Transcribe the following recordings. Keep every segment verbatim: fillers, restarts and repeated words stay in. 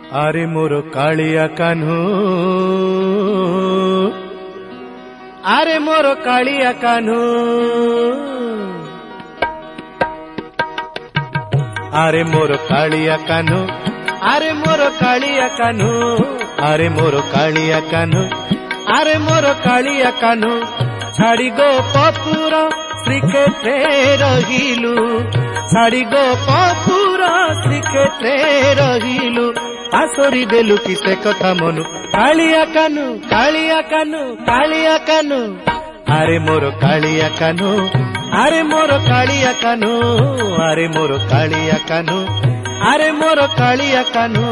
आरे मोर कालिया कान्हू, आरे मोर कालिया कान्हू, आरे मोर कालिया कान्हू, आरे मोर कालिया कान्हू, आरे मोर कालिया कान्हू, आरे मोर कालिया कान्हू, छाड़ी गो पपुरा श्रीक्षेत्रे रहिलु, छाड़ी गो पपुरा श्रीक्षेत्रे रहिलु, आसोरी देलु किसे कथा मनु, कालिया कान्हू, कालिया कान्हू, कालिया कान्हू, आरे मोर कालिया कान्हू, आरे मोर कालिया कान्हू, आरे मोर कालिया कान्हू, आरे मोर कालिया कान्हू।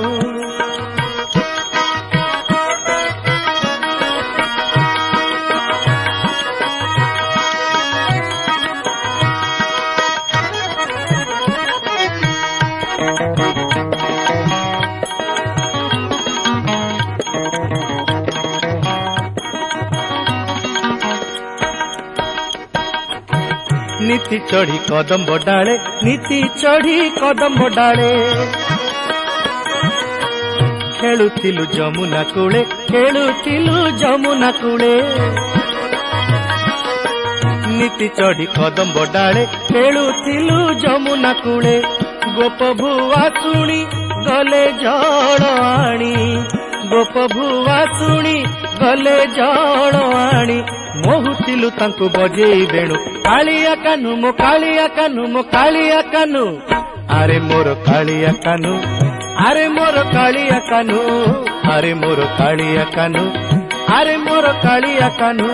नीति चढ़ी कदम डाले, नीति चढ़ी कदम डाले, खेलुथिलु जमुना कूले, खेलुथिलु जमुना कूले, नीति चढ़ी कदम डाले, खेलुथिलु जमुना कूले, गोप भुआ शुणी गले जल आणी, गोप भुआ शुणी गले जल आणी, मोहुथिलु तांकु बजेई बेणु, कालिया कान्हू मो कालिया कान्हू मो कालिया कान्हू, आरे मोर कालिया कान्हू, आरे मोर कालिया कान्हू, आरे मोर कालिया कान्हू, आरे मोर कालिया कान्हू।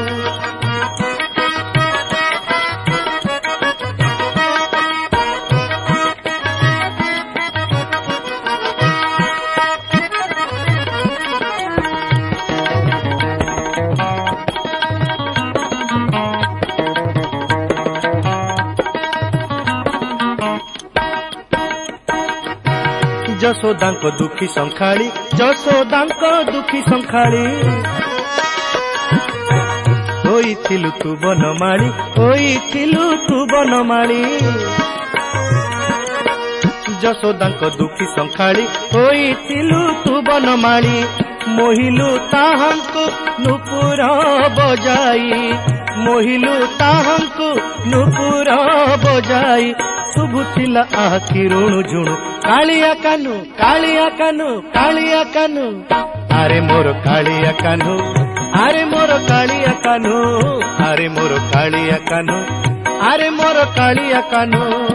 जसोदांको दुखी संखाड़ी, जसोदांको दुखी संखाड़ी, होइथिलु तू बनमाली, होइथिलु तू बनमाली, जसोदांको दुखी संखाड़ी, होइथिलु तू बनमाली, मोहिलु ताहांको नुपुर बजाई, मोहिलु ताहांको नुपुर बजाई, शुभुथिला आखि रुणु झुणु, कालिया कान्हू, कालिया कान्हू, कालिया कान्हू, आरे मोर कालिया कान्हू, आरे मोर कालिया कान्हू, आरे मोर कालिया कान्हू, आरे मोर कालिया कान्हू।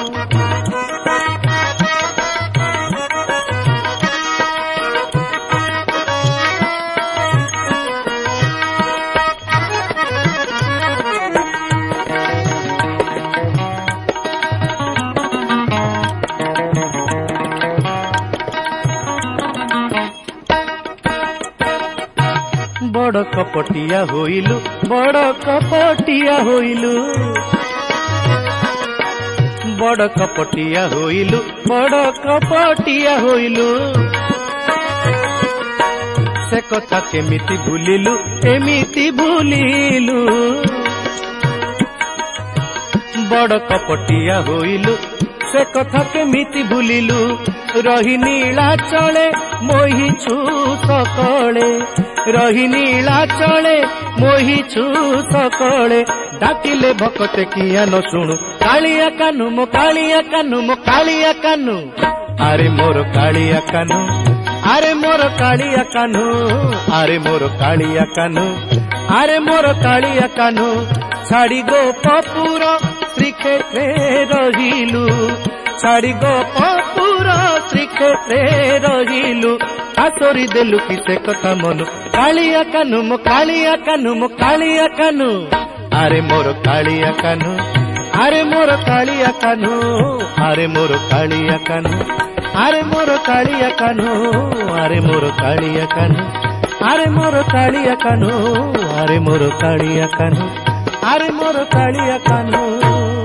बड़ कपटिया होइलु, बड़ कपटिया होइलु, बड़ कपटिया होइलु, बड़ कपटिया होइलु, से कथा केमिति भूलिलु, एमिति भूलिलु, बड़ कपटिया होइलु, से कथा केमिति भूलिलु, रही नीला चले मोहिछु सकले, रही नीला चले मोहिछु सकले, डाकिले भकते किया न शुणु, कालिया कान्हू मो कालिया कान्हू मो कालिया कान्हू, आरे मोर कालिया कान्हू, आरे मोर कालिया कान्हू, आरे मोर कालिया कान्हू, आरे मोर कालिया कान्हू, छाड़ी गो पपुरा श्रीक्षेत्रे रहिलु, छाड़ी गो पपुरा श्रीक्षेत्रे रहिलु, आसोरी देलु किसे कथा मनु, कालिया कान्हू मो कालिया कान्हू मो कालिया कान्हू, आरे मोर कालिया कान्हू, आरे मोर कालिया कान्हू, आरे मोर कालिया कान्हू, आरे मोर कालिया कान्हू, आरे मोर कालिया कान्हू, आरे मोर कालिया कान्हू, आरे मोर कालिया कान्हू, आरे मोर कालिया कान्हू।